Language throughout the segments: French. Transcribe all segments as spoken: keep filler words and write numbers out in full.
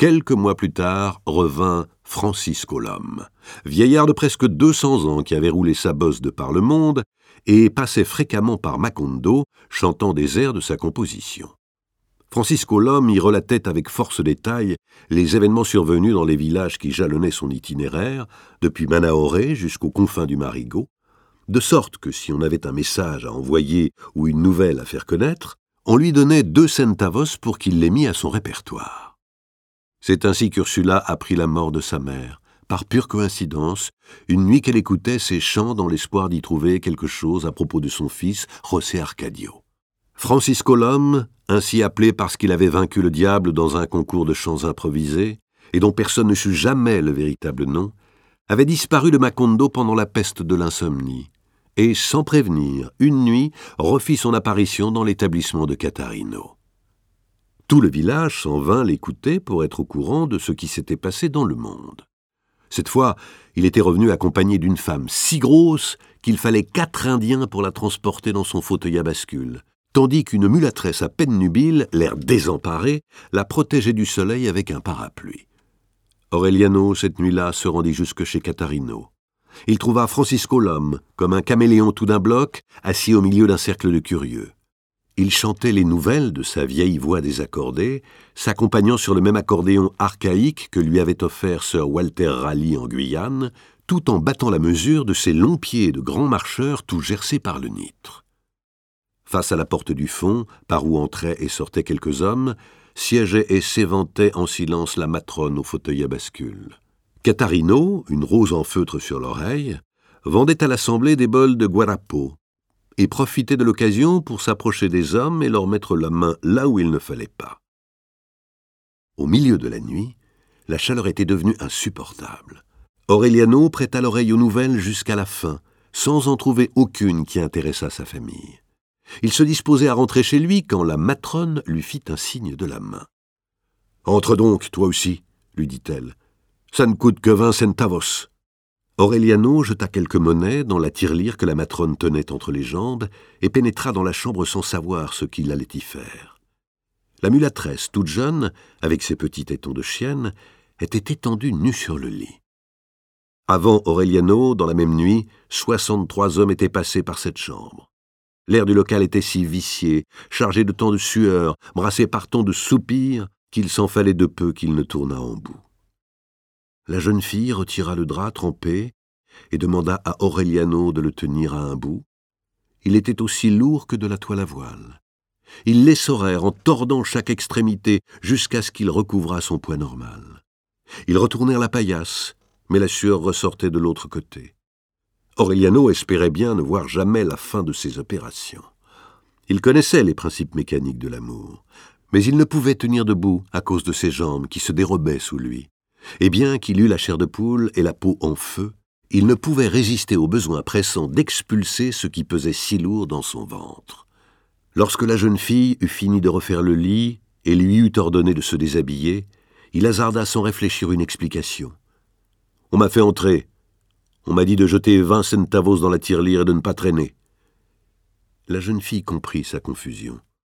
Quelques mois plus tard revint Francisco l'homme, vieillard de presque deux cents ans qui avait roulé sa bosse de par le monde et passait fréquemment par Macondo, chantant des airs de sa composition. Francisco l'homme y relatait avec force détail les événements survenus dans les villages qui jalonnaient son itinéraire, depuis Manaoré jusqu'aux confins du Marigot, de sorte que si on avait un message à envoyer ou une nouvelle à faire connaître, on lui donnait deux centavos pour qu'il les mît à son répertoire. C'est ainsi qu'Ursula apprit la mort de sa mère, par pure coïncidence, une nuit qu'elle écoutait ses chants dans l'espoir d'y trouver quelque chose à propos de son fils, José Arcadio. Francisco l'homme, ainsi appelé parce qu'il avait vaincu le diable dans un concours de chants improvisés, et dont personne ne sut jamais le véritable nom, avait disparu de Macondo pendant la peste de l'insomnie, et, sans prévenir, une nuit, refit son apparition dans l'établissement de Catarino. Tout le village s'en vint l'écouter pour être au courant de ce qui s'était passé dans le monde. Cette fois, il était revenu accompagné d'une femme si grosse qu'il fallait quatre Indiens pour la transporter dans son fauteuil à bascule, tandis qu'une mulâtresse à peine nubile, l'air désemparé, la protégeait du soleil avec un parapluie. Aureliano, cette nuit-là, se rendit jusque chez Catarino. Il trouva Francisco l'homme, comme un caméléon tout d'un bloc, assis au milieu d'un cercle de curieux. Il chantait les nouvelles de sa vieille voix désaccordée, s'accompagnant sur le même accordéon archaïque que lui avait offert Sir Walter Raleigh en Guyane, tout en battant la mesure de ses longs pieds de grand marcheur tout gercés par le nitre. Face à la porte du fond, par où entraient et sortaient quelques hommes, siégeait et s'éventait en silence la matrone au fauteuil à bascule. Catarino, une rose en feutre sur l'oreille, vendait à l'assemblée des bols de guarapo et profitait de l'occasion pour s'approcher des hommes et leur mettre la main là où il ne fallait pas. Au milieu de la nuit, la chaleur était devenue insupportable. Aureliano prêta l'oreille aux nouvelles jusqu'à la fin, sans en trouver aucune qui intéressât sa famille. Il se disposait à rentrer chez lui quand la matrone lui fit un signe de la main. « Entre donc, toi aussi, » lui dit-elle. « Ça ne coûte que vingt centavos. » Aureliano jeta quelques monnaies dans la tirelire que la matrone tenait entre les jambes et pénétra dans la chambre sans savoir ce qu'il allait y faire. La mulâtresse, toute jeune, avec ses petits tétons de chienne, était étendue nue sur le lit. Avant Aureliano, dans la même nuit, soixante-trois hommes étaient passés par cette chambre. L'air du local était si vicié, chargé de tant de sueur, brassé par tant de soupirs, qu'il s'en fallait de peu qu'il ne tournât en bout. La jeune fille retira le drap trempé et demanda à Aureliano de le tenir à un bout. Il était aussi lourd que de la toile à voile. Ils l'essorèrent en tordant chaque extrémité jusqu'à ce qu'il recouvrât son poids normal. Ils retournèrent la paillasse, mais la sueur ressortait de l'autre côté. Aureliano espérait bien ne voir jamais la fin de ces opérations. Il connaissait les principes mécaniques de l'amour, mais il ne pouvait tenir debout à cause de ses jambes qui se dérobaient sous lui. Et bien qu'il eût la chair de poule et la peau en feu, il ne pouvait résister au besoin pressant d'expulser ce qui pesait si lourd dans son ventre. Lorsque la jeune fille eut fini de refaire le lit et lui eut ordonné de se déshabiller, il hasarda sans réfléchir une explication. « On m'a fait entrer. On m'a dit de jeter vingt centavos dans la tirelire et de ne pas traîner. » La jeune fille comprit sa confusion.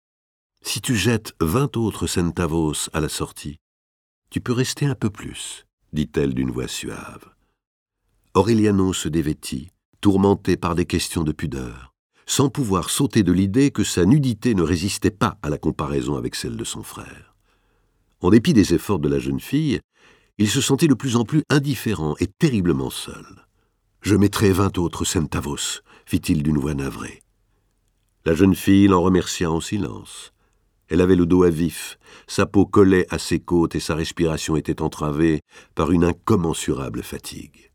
« Si tu jettes vingt autres centavos à la sortie, tu peux rester un peu plus, » dit-elle d'une voix suave. Aureliano se dévêtit, tourmenté par des questions de pudeur, sans pouvoir s'ôter de l'idée que sa nudité ne résistait pas à la comparaison avec celle de son frère. En dépit des efforts de la jeune fille, il se sentit de plus en plus indifférent et terriblement seul. « Je mettrai vingt autres centavos, » fit-il d'une voix navrée. La jeune fille l'en remercia en silence. Elle avait le dos à vif, sa peau collait à ses côtes et sa respiration était entravée par une incommensurable fatigue.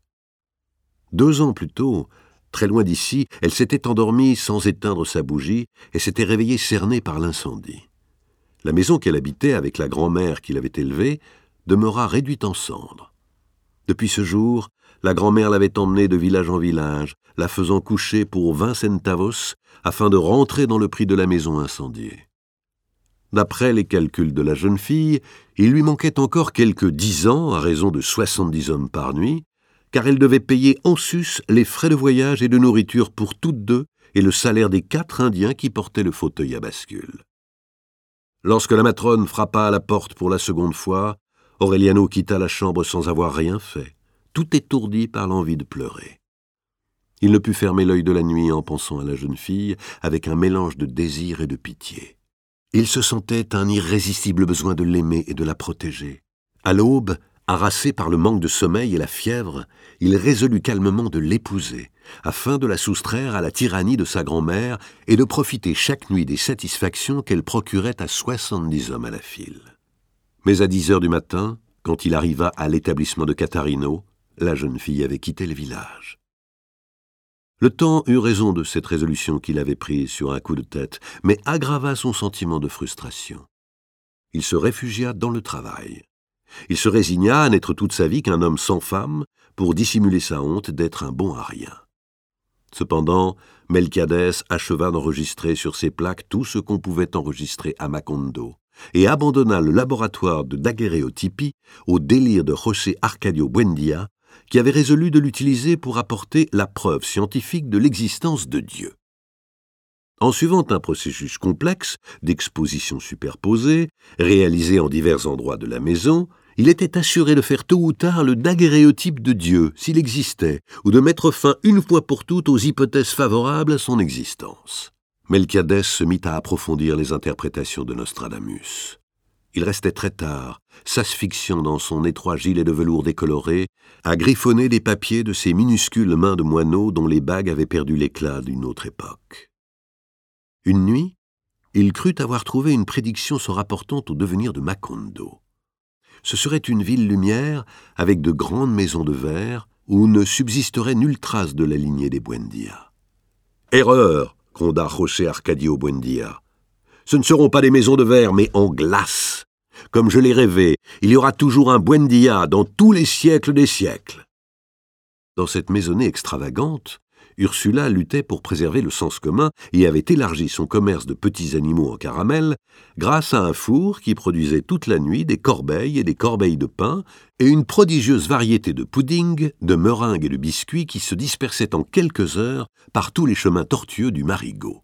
Deux ans plus tôt, très loin d'ici, elle s'était endormie sans éteindre sa bougie et s'était réveillée cernée par l'incendie. La maison qu'elle habitait avec la grand-mère qui l'avait élevée demeura réduite en cendres. Depuis ce jour, la grand-mère l'avait emmenée de village en village, la faisant coucher pour vingt centavos afin de rentrer dans le prix de la maison incendiée. D'après les calculs de la jeune fille, il lui manquait encore quelques dix ans à raison de soixante-dix hommes par nuit, car elle devait payer en sus les frais de voyage et de nourriture pour toutes deux et le salaire des quatre Indiens qui portaient le fauteuil à bascule. Lorsque la matrone frappa à la porte pour la seconde fois, Aureliano quitta la chambre sans avoir rien fait, tout étourdi par l'envie de pleurer. Il ne put fermer l'œil de la nuit en pensant à la jeune fille, avec un mélange de désir et de pitié. Il se sentait un irrésistible besoin de l'aimer et de la protéger. À l'aube, harassé par le manque de sommeil et la fièvre, il résolut calmement de l'épouser, afin de la soustraire à la tyrannie de sa grand-mère et de profiter chaque nuit des satisfactions qu'elle procurait à soixante-dix hommes à la file. Mais à dix heures du matin, quand il arriva à l'établissement de Catarino, la jeune fille avait quitté le village. Le temps eut raison de cette résolution qu'il avait prise sur un coup de tête, mais aggrava son sentiment de frustration. Il se réfugia dans le travail. Il se résigna à n'être toute sa vie qu'un homme sans femme pour dissimuler sa honte d'être un bon à rien. Cependant, Melquiadès acheva d'enregistrer sur ses plaques tout ce qu'on pouvait enregistrer à Macondo et abandonna le laboratoire de daguerréotypie au délire de José Arcadio Buendia, qui avait résolu de l'utiliser pour apporter la preuve scientifique de l'existence de Dieu. En suivant un processus complexe d'exposition superposée, réalisé en divers endroits de la maison, il était assuré de faire tôt ou tard le daguerréotype de Dieu, s'il existait, ou de mettre fin une fois pour toutes aux hypothèses favorables à son existence. Melquiadès se mit à approfondir les interprétations de Nostradamus. Il restait très tard, s'asphyxiant dans son étroit gilet de velours décoloré, à griffonner des papiers de ses minuscules mains de moineau dont les bagues avaient perdu l'éclat d'une autre époque. Une nuit, il crut avoir trouvé une prédiction se rapportant au devenir de Macondo. Ce serait une ville-lumière avec de grandes maisons de verre où ne subsisterait nulle trace de la lignée des Buendia. « Erreur !» gronda José Arcadio Buendia. « Ce ne seront pas des maisons de verre, mais en glace. Comme je l'ai rêvé, il y aura toujours un Buendia dans tous les siècles des siècles. » Dans cette maisonnée extravagante, Ursula luttait pour préserver le sens commun et avait élargi son commerce de petits animaux en caramel grâce à un four qui produisait toute la nuit des corbeilles et des corbeilles de pain et une prodigieuse variété de puddings, de meringues et de biscuits qui se dispersaient en quelques heures par tous les chemins tortueux du Marigot.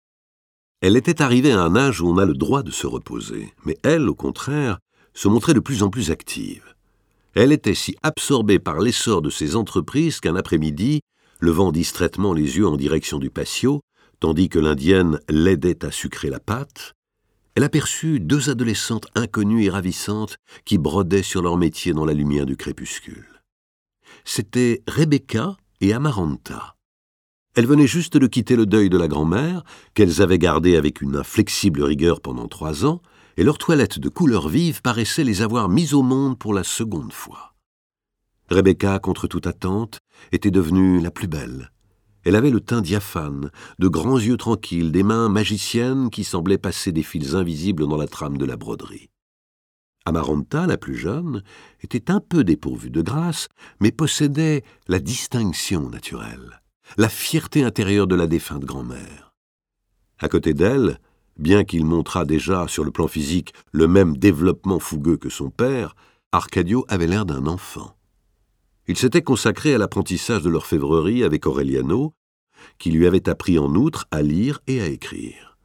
Elle était arrivée à un âge où on a le droit de se reposer, mais elle, au contraire, se montrait de plus en plus active. Elle était si absorbée par l'essor de ses entreprises qu'un après-midi, levant distraitement les yeux en direction du patio, tandis que l'indienne l'aidait à sucrer la pâte, elle aperçut deux adolescentes inconnues et ravissantes qui brodaient sur leur métier dans la lumière du crépuscule. C'étaient Rebecca et Amaranta. Elles venaient juste de quitter le deuil de la grand-mère, qu'elles avaient gardé avec une inflexible rigueur pendant trois ans, et leurs toilettes de couleur vive paraissaient les avoir mises au monde pour la seconde fois. Rebecca, contre toute attente, était devenue la plus belle. Elle avait le teint diaphane, de grands yeux tranquilles, des mains magiciennes qui semblaient passer des fils invisibles dans la trame de la broderie. Amaranta, la plus jeune, était un peu dépourvue de grâce, mais possédait la distinction naturelle, la fierté intérieure de la défunte grand-mère. À côté d'elle, bien qu'il montrât déjà sur le plan physique le même développement fougueux que son père, Arcadio avait l'air d'un enfant. Il s'était consacré à l'apprentissage de l'orfèvrerie avec Aureliano, qui lui avait appris en outre à lire et à écrire.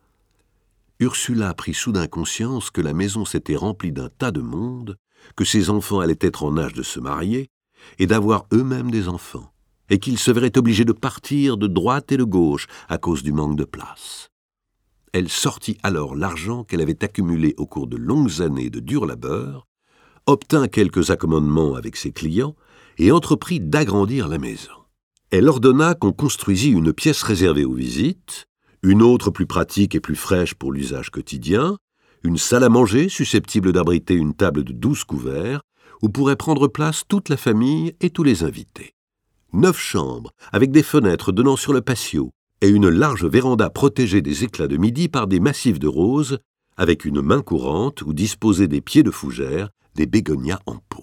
Ursula prit soudain conscience que la maison s'était remplie d'un tas de monde, que ses enfants allaient être en âge de se marier et d'avoir eux-mêmes des enfants, et qu'ils se verraient obligés de partir de droite et de gauche à cause du manque de place. Elle sortit alors l'argent qu'elle avait accumulé au cours de longues années de dur labeur, obtint quelques accommodements avec ses clients et entreprit d'agrandir la maison. Elle ordonna qu'on construisît une pièce réservée aux visites, une autre plus pratique et plus fraîche pour l'usage quotidien, une salle à manger susceptible d'abriter une table de douze couverts, où pourrait prendre place toute la famille et tous les invités. Neuf chambres, avec des fenêtres donnant sur le patio, et une large véranda protégée des éclats de midi par des massifs de roses, avec une main courante où disposaient des pieds de fougère, des bégonias en pot.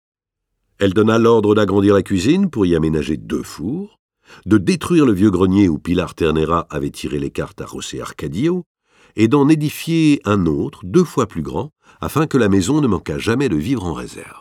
Elle donna l'ordre d'agrandir la cuisine pour y aménager deux fours, de détruire le vieux grenier où Pilar Ternera avait tiré les cartes à José Arcadio, et d'en édifier un autre, deux fois plus grand, afin que la maison ne manquât jamais de vivres en réserve.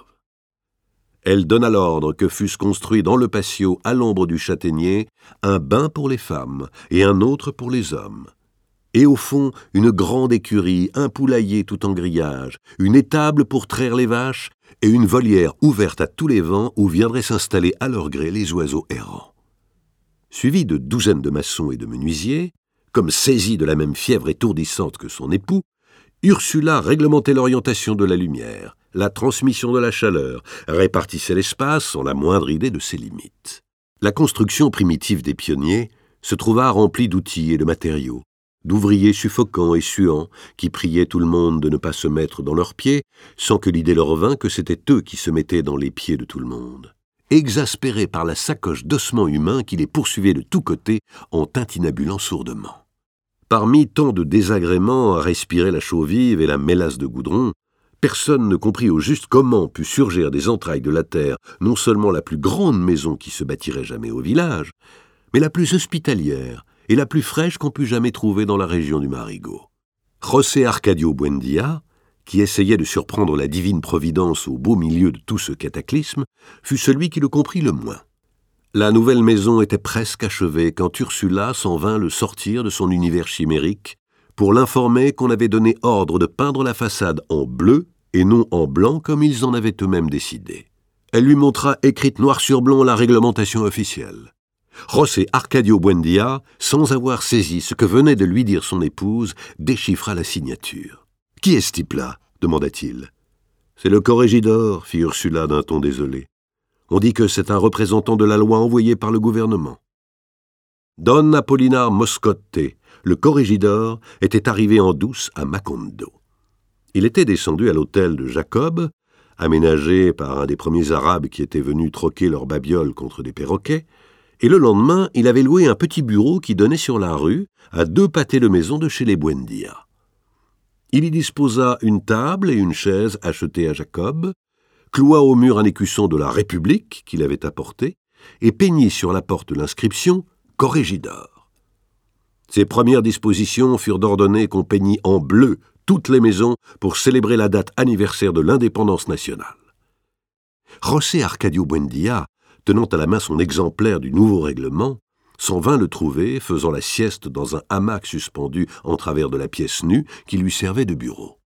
Elle donna l'ordre que fussent construits dans le patio, à l'ombre du châtaignier, un bain pour les femmes et un autre pour les hommes. Et au fond, une grande écurie, un poulailler tout en grillage, une étable pour traire les vaches et une volière ouverte à tous les vents où viendraient s'installer à leur gré les oiseaux errants. Suivi de douzaines de maçons et de menuisiers, comme saisie de la même fièvre étourdissante que son époux, Ursula réglementait l'orientation de la lumière, la transmission de la chaleur, répartissait l'espace sans la moindre idée de ses limites. La construction primitive des pionniers se trouva remplie d'outils et de matériaux, d'ouvriers suffocants et suants qui priaient tout le monde de ne pas se mettre dans leurs pieds, sans que l'idée leur vînt que c'était eux qui se mettaient dans les pieds de tout le monde, exaspérés par la sacoche d'ossements humains qui les poursuivait de tous côtés en tintinabulant sourdement. Parmi tant de désagréments à respirer la chaux vive et la mélasse de goudron, personne ne comprit au juste comment put surgir des entrailles de la terre non seulement la plus grande maison qui se bâtirait jamais au village, mais la plus hospitalière et la plus fraîche qu'on put jamais trouver dans la région du Marigot. José Arcadio Buendía, qui essayait de surprendre la divine providence au beau milieu de tout ce cataclysme, fut celui qui le comprit le moins. La nouvelle maison était presque achevée quand Ursula s'en vint le sortir de son univers chimérique pour l'informer qu'on avait donné ordre de peindre la façade en bleu et non en blanc comme ils en avaient eux-mêmes décidé. Elle lui montra écrite noir sur blanc la réglementation officielle. José Arcadio Buendía, sans avoir saisi ce que venait de lui dire son épouse, déchiffra la signature. « Qui est ce type-là » demanda-t-il. « C'est le corrégidor, » fit Ursula d'un ton désolé. « On dit que c'est un représentant de la loi envoyé par le gouvernement. » Don Apolinar Moscote, le corrégidor, était arrivé en douce à Macondo. Il était descendu à l'hôtel de Jacob, aménagé par un des premiers Arabes qui étaient venus troquer leurs babioles contre des perroquets, et le lendemain, il avait loué un petit bureau qui donnait sur la rue, à deux pâtés de maison de chez les Buendía. Il y disposa une table et une chaise achetées à Jacob, cloua au mur un écusson de la République qu'il avait apporté, et peignit sur la porte l'inscription « Corrégidor ». Ses premières dispositions furent d'ordonner qu'on peignît en bleu toutes les maisons pour célébrer la date anniversaire de l'indépendance nationale. José Arcadio Buendía, tenant à la main son exemplaire du nouveau règlement, s'en vint le trouver, faisant la sieste dans un hamac suspendu en travers de la pièce nue qui lui servait de bureau.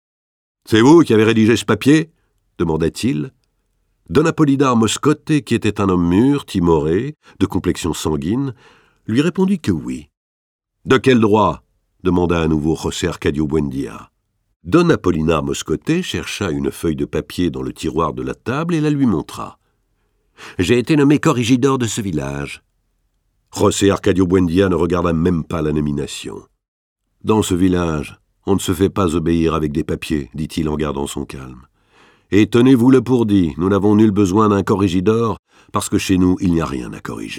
« C'est vous qui avez rédigé ce papier » demanda-t-il. Don Apolinar Moscote, qui était un homme mûr, timoré, de complexion sanguine, lui répondit que oui. « De quel droit » demanda à nouveau José Arcadio Buendía. Don Apolinar Moscote chercha une feuille de papier dans le tiroir de la table et la lui montra. « J'ai été nommé corrégidor de ce village. » José Arcadio Buendía ne regarda même pas la nomination. « Dans ce village, on ne se fait pas obéir avec des papiers, dit-il en gardant son calme. Et tenez-vous-le pour dit, nous n'avons nul besoin d'un corrégidor, parce que chez nous, il n'y a rien à corriger. »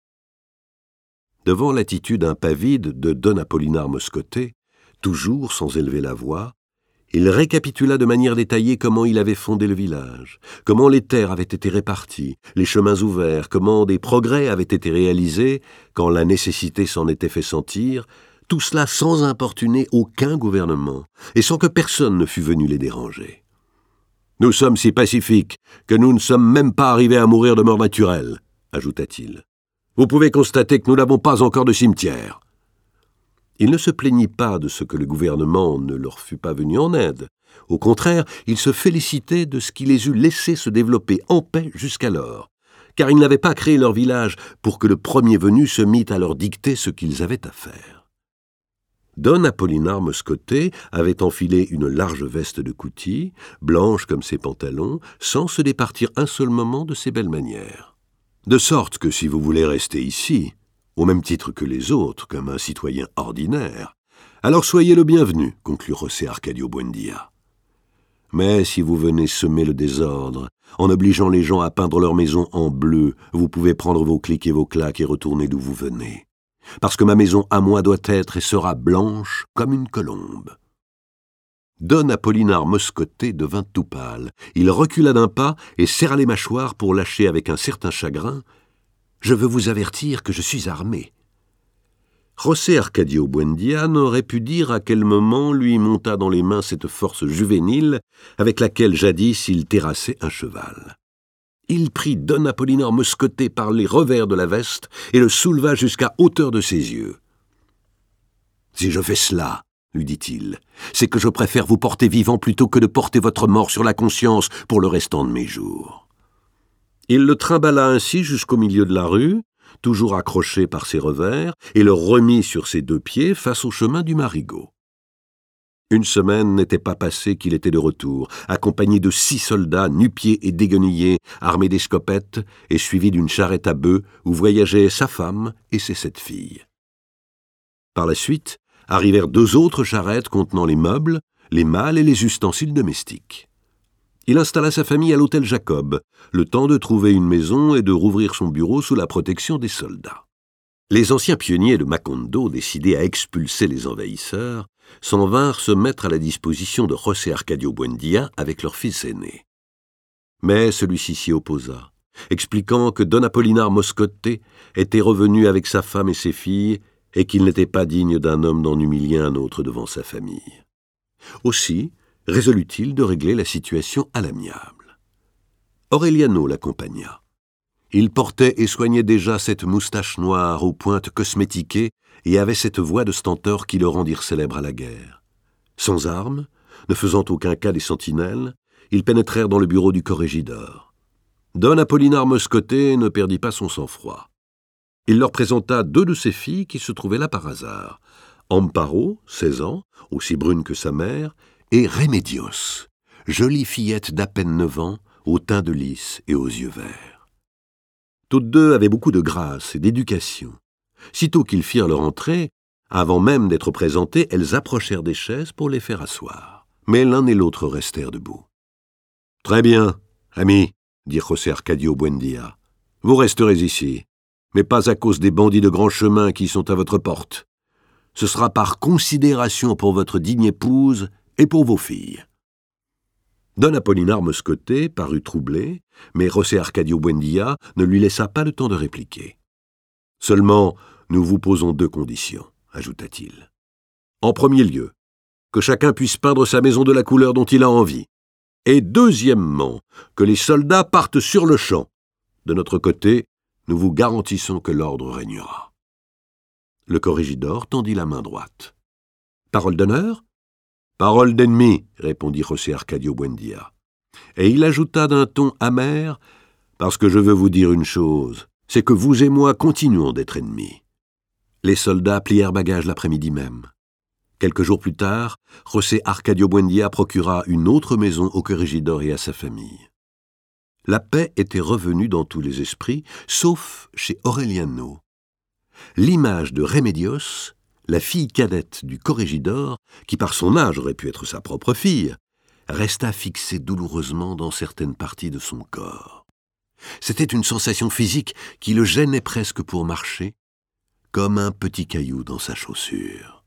Devant l'attitude impavide de Don Apolinar Moscote, toujours sans élever la voix, il récapitula de manière détaillée comment il avait fondé le village, comment les terres avaient été réparties, les chemins ouverts, comment des progrès avaient été réalisés quand la nécessité s'en était fait sentir, tout cela sans importuner aucun gouvernement et sans que personne ne fût venu les déranger. « Nous sommes si pacifiques que nous ne sommes même pas arrivés à mourir de mort naturelle, » ajouta-t-il. « Vous pouvez constater que nous n'avons pas encore de cimetière. » Il ne se plaignit pas de ce que le gouvernement ne leur fût pas venu en aide. Au contraire, il se félicitait de ce qui les eût laissés se développer en paix jusqu'alors, car ils n'avaient pas créé leur village pour que le premier venu se mît à leur dicter ce qu'ils avaient à faire. Don Apolinar Moscote avait enfilé une large veste de coutil, blanche comme ses pantalons, sans se départir un seul moment de ses belles manières. De sorte que si vous voulez rester ici, au même titre que les autres, comme un citoyen ordinaire, alors soyez le bienvenu, conclut José Arcadio Buendía. Mais si vous venez semer le désordre, en obligeant les gens à peindre leur maison en bleu, vous pouvez prendre vos clics et vos claques et retourner d'où vous venez. Parce que ma maison à moi doit être et sera blanche comme une colombe. Don Apolinar Moscote devint tout pâle. Il recula d'un pas et serra les mâchoires pour lâcher avec un certain chagrin « Je veux vous avertir que je suis armé. » José Arcadio Buendía n'aurait pu dire à quel moment lui monta dans les mains cette force juvénile avec laquelle jadis il terrassait un cheval. Il prit Don Apolinar Moscote par les revers de la veste et le souleva jusqu'à hauteur de ses yeux. « Si je fais cela, lui dit-il, « c'est que je préfère vous porter vivant plutôt que de porter votre mort sur la conscience pour le restant de mes jours. » Il le trimballa ainsi jusqu'au milieu de la rue, toujours accroché par ses revers, et le remit sur ses deux pieds face au chemin du Marigot. Une semaine n'était pas passée qu'il était de retour, accompagné de six soldats nu-pieds et déguenillés, armés d'escopettes et suivis d'une charrette à bœufs où voyageaient sa femme et ses sept filles. Par la suite, arrivèrent deux autres charrettes contenant les meubles, les malles et les ustensiles domestiques. Il installa sa famille à l'hôtel Jacob, le temps de trouver une maison et de rouvrir son bureau sous la protection des soldats. Les anciens pionniers de Macondo, décidés à expulser les envahisseurs, s'en vinrent se mettre à la disposition de José Arcadio Buendía avec leur fils aîné. Mais celui-ci s'y opposa, expliquant que Don Apolinar Moscote était revenu avec sa femme et ses filles et qu'il n'était pas digne d'un homme d'en humilier un autre devant sa famille. Aussi résolut-il de régler la situation à l'amiable. Aureliano l'accompagna. Il portait et soignait déjà cette moustache noire aux pointes cosmétiquées et avait cette voix de stentor qui le rendirent célèbre à la guerre. Sans armes, ne faisant aucun cas des sentinelles, ils pénétrèrent dans le bureau du corrégidor. Don Apolinar Moscote ne perdit pas son sang-froid. Il leur présenta deux de ses filles qui se trouvaient là par hasard, Amparo, seize ans, aussi brune que sa mère, et Remedios, jolie fillette d'à peine neuf ans, au teint de lys et aux yeux verts. Toutes deux avaient beaucoup de grâce et d'éducation. Sitôt qu'ils firent leur entrée, avant même d'être présentées, elles approchèrent des chaises pour les faire asseoir. Mais l'un et l'autre restèrent debout. « Très bien, amis, » dit José Arcadio Buendía. « Vous resterez ici, mais pas à cause des bandits de grand chemin qui sont à votre porte. Ce sera par considération pour votre digne épouse et pour vos filles. » Don Apolinar Moscote parut troublé, mais José Arcadio Buendía ne lui laissa pas le temps de répliquer. « Seulement, nous vous posons deux conditions, » ajouta-t-il. « En premier lieu, que chacun puisse peindre sa maison de la couleur dont il a envie. Et deuxièmement, que les soldats partent sur le champ. De notre côté, nous vous garantissons que l'ordre régnera. » Le corrégidor tendit la main droite. « Parole d'honneur ?»« Parole d'ennemi, » répondit José Arcadio Buendía. Et il ajouta d'un ton amer, « Parce que je veux vous dire une chose, c'est que vous et moi continuons d'être ennemis. » Les soldats plièrent bagage l'après-midi même. Quelques jours plus tard, José Arcadio Buendía procura une autre maison au corrégidor et à sa famille. La paix était revenue dans tous les esprits, sauf chez Aureliano. L'image de Remedios, la fille cadette du corrégidor, qui par son âge aurait pu être sa propre fille, resta fixée douloureusement dans certaines parties de son corps. C'était une sensation physique qui le gênait presque pour marcher, comme un petit caillou dans sa chaussure.